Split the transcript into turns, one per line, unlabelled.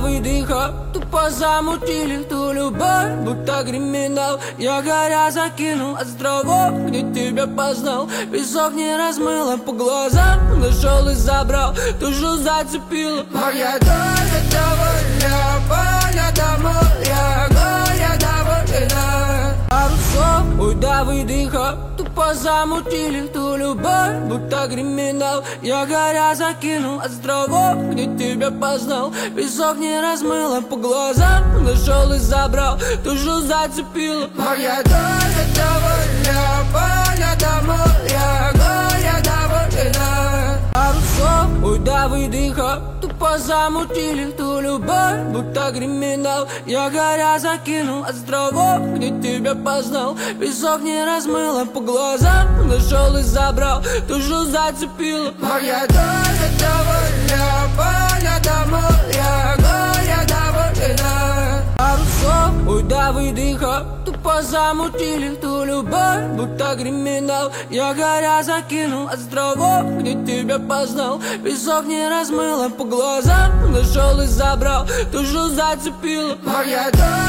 выдыха тупо замутили ту любовь, будто криминал. Я горя закинул островок, где тебя познал. Песок не размыло по глазам, нашел и забрал, душу зацепила. Моя доля довольна, поля домой, я горя довольна. Пару слов, ой, да выдыха тупо замутили ту любовь, будто криминал. Я горя закинул островок, где тебя познал. Песок не размыло по глазам, нашел и забрал, душу зацепила. Моя доля довольна, поля домой, я горя довольна. Пару слов, ой, да выдыха тупо замутили ту любовь, будто криминал. Я горя закинул островок, где тебя познал. Песок не размыло по глазам, нашел и забрал, душу зацепила. Моя доля довольна, поля домой, я горя довольна. Пару слов, ой, да выдыха тупо замутили ту любовь, будто криминал. Я горя закинул островок, где тебя познал. Песок не размыло по глазам, нашел и забрал, душу зацепила. Моя доля